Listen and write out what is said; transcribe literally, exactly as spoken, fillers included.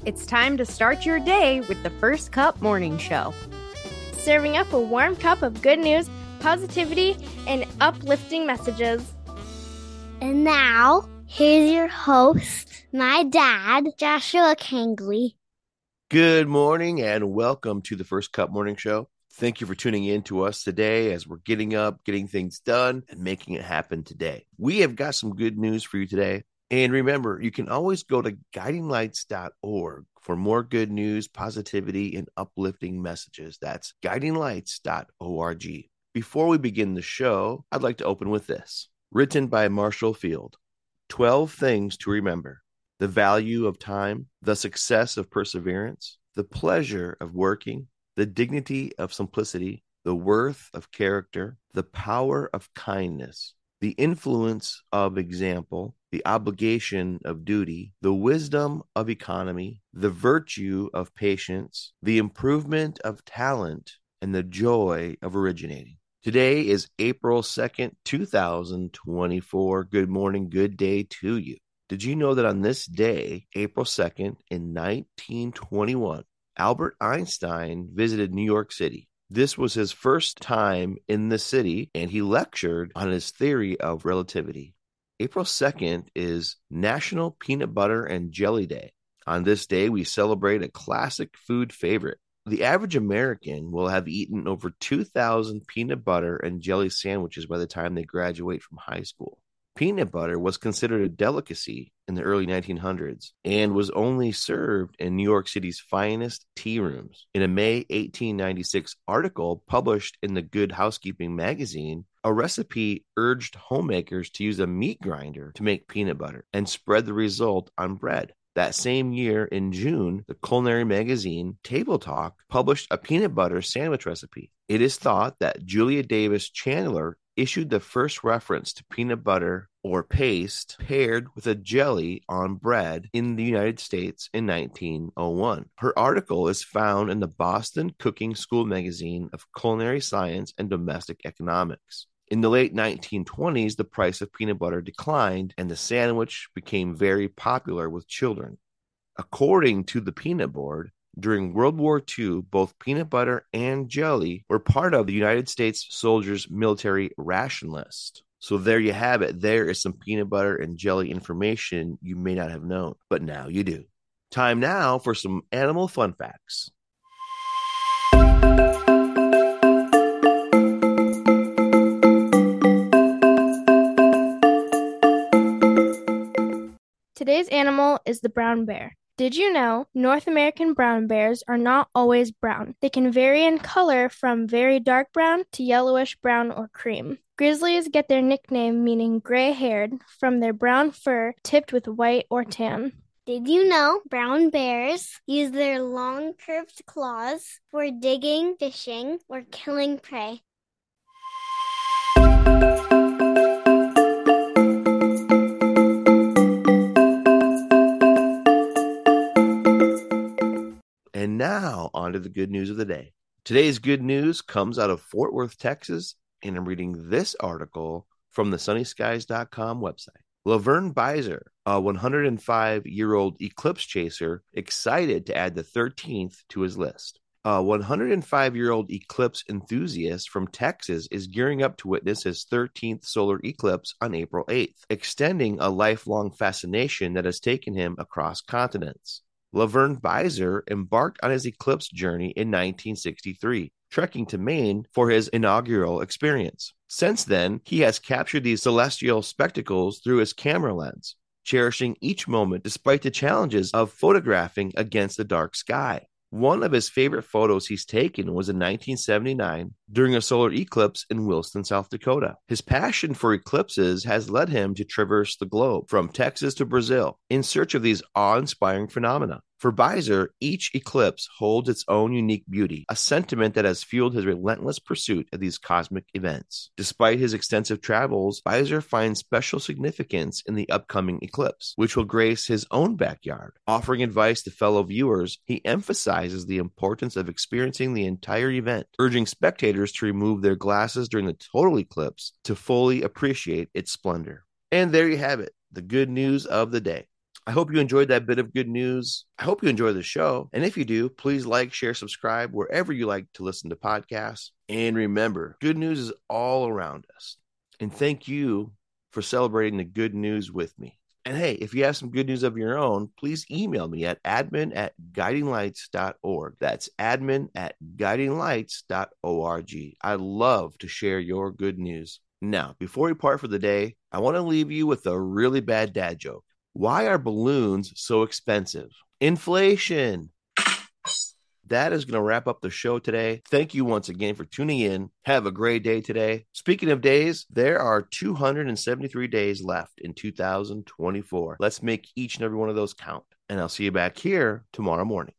It's time to start your day with the First Cup Morning Show. Serving up a warm cup of good news, positivity, and uplifting messages. And now, here's your host, my dad, Joshua Kangley. Good morning and welcome to the First Cup Morning Show. Thank you for tuning in to us today as we're getting up, getting things done, and making it happen today. We have got some good news for you today. And remember, you can always go to guiding lights dot org for more good news, positivity, and uplifting messages. That's guiding lights dot org. Before we begin the show, I'd like to open with this. Written by Marshall Field. twelve things to remember. The value of time, the success of perseverance, the pleasure of working, the dignity of simplicity, the worth of character, the power of kindness, the influence of example, the obligation of duty, the wisdom of economy, the virtue of patience, the improvement of talent, and the joy of originating. Today is April second, two thousand twenty-four. Good morning, good day to you. Did you know that on this day, April second, in nineteen twenty-one, Albert Einstein visited New York City? This was his first time in the city, and he lectured on his theory of relativity. April second is National Peanut Butter and Jelly Day. On this day, we celebrate a classic food favorite. The average American will have eaten over two thousand peanut butter and jelly sandwiches by the time they graduate from high school. Peanut butter was considered a delicacy in the early nineteen hundreds and was only served in New York City's finest tea rooms. In a May eighteen ninety-six article published in the Good Housekeeping magazine, a recipe urged homemakers to use a meat grinder to make peanut butter and spread the result on bread. That same year, in June, the culinary magazine Table Talk published a peanut butter sandwich recipe. It is thought that Julia Davis Chandler issued the first reference to peanut butter or paste paired with a jelly on bread in the United States in nineteen oh one. Her article is found in the Boston Cooking School magazine of Culinary Science and Domestic Economics. In the late nineteen twenties, the price of peanut butter declined and the sandwich became very popular with children. According to the Peanut Board, during World War Two, both peanut butter and jelly were part of the United States soldiers' military ration list. So there you have it. There is some peanut butter and jelly information you may not have known, but now you do. Time now for some animal fun facts. Today's animal is the brown bear. Did you know North American brown bears are not always brown? They can vary in color from very dark brown to yellowish brown or cream. Grizzlies get their nickname meaning gray-haired from their brown fur tipped with white or tan. Did you know brown bears use their long curved claws for digging, fishing, or killing prey? And now, on to the good news of the day. Today's good news comes out of Fort Worth, Texas, and I'm reading this article from the sunny skies dot com website. Laverne Beiser, a one hundred five-year-old eclipse chaser, excited to add the thirteenth to his list. A one hundred five-year-old eclipse enthusiast from Texas is gearing up to witness his thirteenth solar eclipse on April eighth, extending a lifelong fascination that has taken him across continents. Laverne Beiser embarked on his eclipse journey in nineteen sixty-three, trekking to Maine for his inaugural experience. Since then, he has captured these celestial spectacles through his camera lens, cherishing each moment despite the challenges of photographing against the dark sky. One of his favorite photos he's taken was in nineteen seventy-nine during a solar eclipse in Williston, South Dakota. His passion for eclipses has led him to traverse the globe, from Texas to Brazil, in search of these awe-inspiring phenomena. For Beiser, each eclipse holds its own unique beauty, a sentiment that has fueled his relentless pursuit of these cosmic events. Despite his extensive travels, Beiser finds special significance in the upcoming eclipse, which will grace his own backyard. Offering advice to fellow viewers, he emphasizes the importance of experiencing the entire event, urging spectators to remove their glasses during the total eclipse to fully appreciate its splendor. And there you have it, the good news of the day. I hope you enjoyed that bit of good news. I hope you enjoy the show. And if you do, please like, share, subscribe wherever you like to listen to podcasts. And remember, good news is all around us. And thank you for celebrating the good news with me. And hey, if you have some good news of your own, please email me at admin at guiding lights dot org. That's admin at guiding lights dot org. I love to share your good news. Now, before we part for the day, I want to leave you with a really bad dad joke. Why are balloons so expensive? Inflation. That is going to wrap up the show today. Thank you once again for tuning in. Have a great day today. Speaking of days, there are two hundred seventy-three days left in two thousand twenty-four. Let's make each and every one of those count. And I'll see you back here tomorrow morning.